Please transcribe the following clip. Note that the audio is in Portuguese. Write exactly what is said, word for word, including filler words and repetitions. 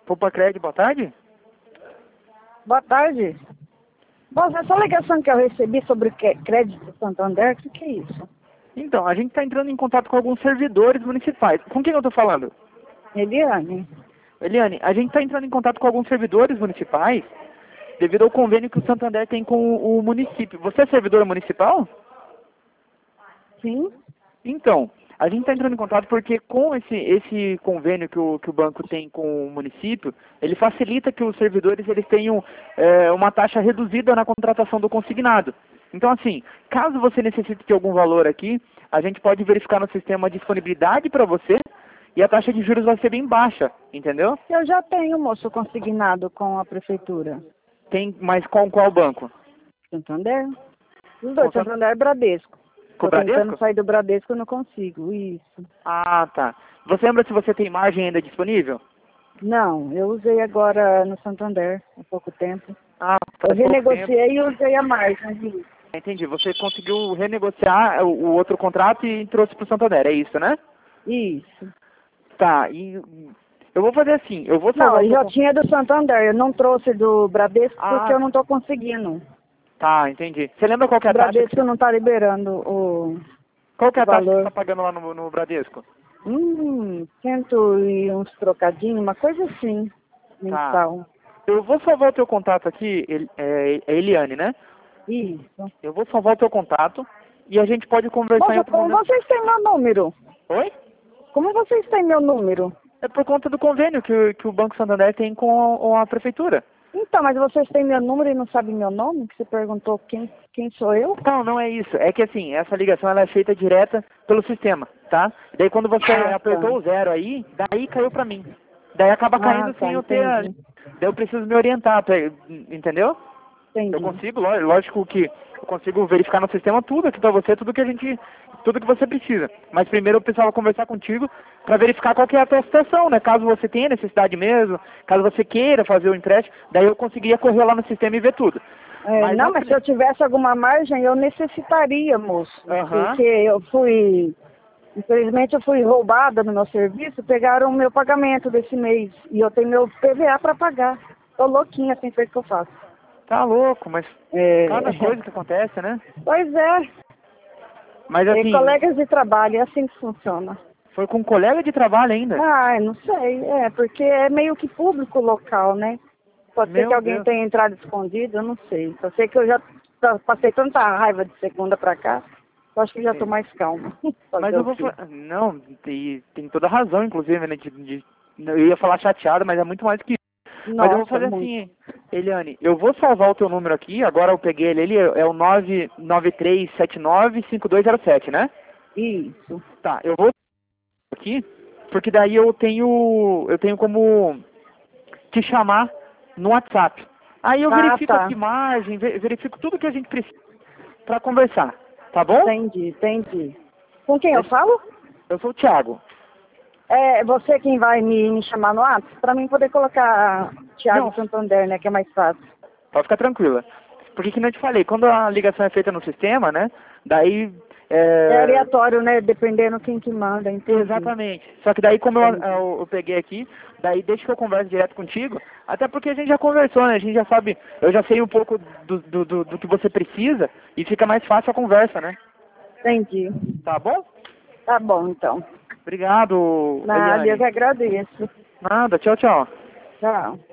Poupa-Cred, boa tarde? Boa tarde. Bom, essa ligação que eu recebi sobre o que- crédito do Santander, o que, que é isso? Então, a gente está entrando em contato com alguns servidores municipais. Com quem eu estou falando? Eliane? Eliane, a gente está entrando em contato com alguns servidores municipais devido ao convênio que o Santander tem com o município. Você é servidora municipal? Sim? Então, a gente está entrando em contato porque com esse, esse convênio que o, que o banco tem com o município, ele facilita que os servidores eles tenham é, uma taxa reduzida na contratação do consignado. Então, assim, caso você necessite de algum valor aqui, a gente pode verificar no sistema a disponibilidade para você e a taxa de juros vai ser bem baixa, entendeu? Eu já tenho, moço, consignado com a prefeitura. Tem, mas com qual banco? Santander? Os dois, Com San- Santander e Bradesco. Com o Tô tentando Bradesco? sair do Bradesco e não consigo, isso. Ah, tá. Você lembra se você tem margem ainda disponível? Não, eu usei agora no Santander, há pouco tempo. Ah, Eu faz pouco tempo. renegociei e usei a margem. isso. Entendi. Você conseguiu renegociar o, o outro contrato e trouxe para o Santander, é isso, né? Isso. Tá, e eu vou fazer assim, eu vou Não, salvar o eu seu já con- tinha do Santander, eu não trouxe do Bradesco Ah, porque eu não tô conseguindo. tá, entendi. Você lembra qual que é O a taxa que Bradesco você, não tá liberando o qual que é a taxa que você valor. está pagando lá no, no Bradesco? Hum, cento e uns trocadinhos, uma coisa assim, mensal. Eu vou salvar o teu contato aqui, El- é, é Eliane, né? Isso. Eu vou salvar o teu contato e a gente pode conversar em Moça, outro como momento. vocês têm meu número? Oi? Como vocês têm meu número? É por conta do convênio que, o- que o Banco Santander tem com a, com a prefeitura. Então, mas vocês têm meu número e não sabem meu nome? Que você perguntou quem, quem sou eu? Não, não é isso. É que assim, essa ligação ela é feita direta pelo sistema, tá? Daí quando você Ah, apertou tá. o zero aí, daí caiu pra mim. Daí acaba Ah, caindo tá, sem eu ter a... entendi. Daí eu preciso me orientar, pra- entendeu? Eu Entendi. consigo, ló- lógico que eu consigo verificar no sistema tudo aqui pra você, tudo que a gente, tudo que você precisa. Mas primeiro eu precisava conversar contigo pra verificar qual que é a tua situação, né? Caso você tenha necessidade mesmo, caso você queira fazer o empréstimo, daí eu conseguiria correr lá no sistema e ver tudo. É, Mas não, não mas que- se eu tivesse alguma margem, eu necessitaria, moço. Aham. Porque eu fui... Infelizmente eu fui roubada no meu serviço, pegaram o meu pagamento desse mês. E eu tenho meu P V A para pagar. Tô louquinha sem feito que eu faço. Tá louco, mas É... cada coisa que acontece, né? Pois é. Mas E assim, colegas de trabalho, é assim que funciona. foi com um colega de trabalho ainda. Ah, eu não sei. É, porque é meio que público o local, né? Pode ser Meu que alguém Deus. tenha entrado escondido, eu não sei. Só sei que eu já ta- passei tanta raiva de segunda pra cá, eu acho que já tô mais calma. Fazer Mas eu o vou quê? falar. Não, tem, tem toda razão, inclusive, né? De, de- eu ia falar chateado, mas é muito mais que isso. Mas eu vou Nossa, fazer muito. assim, Eliane, eu vou salvar o teu número aqui, agora eu peguei ele ali, é o nove nove três sete nove cinco dois zero sete, né? Isso. Tá, eu vou aqui, porque daí eu tenho. Eu tenho como te chamar no WhatsApp. Aí eu Ah, verifico tá. aqui margem, ve- verifico tudo que a gente precisa pra conversar, tá bom? Entendi, entendi. Com quem eu falo? Eu sou o Thiago. É você quem vai me, me chamar no WhatsApp? Pra mim poder colocar Thiago Não, Santander, né? Que é mais fácil. pode ficar tranquila. Porque que não te falei, quando a ligação é feita no sistema, né? Daí. É, É aleatório, né? Dependendo quem que manda, entendi. Exatamente. Só que daí como eu, Entendi. eu, eu peguei aqui, daí deixa que eu converso direto contigo, até porque a gente já conversou, né? A gente já sabe, eu já sei um pouco do, do, do, do que você precisa e fica mais fácil a conversa, né? Entendi. Tá bom? Tá bom, então. Obrigado, Nada, eu Eliane. que agradeço. Nada, tchau, tchau. Tchau.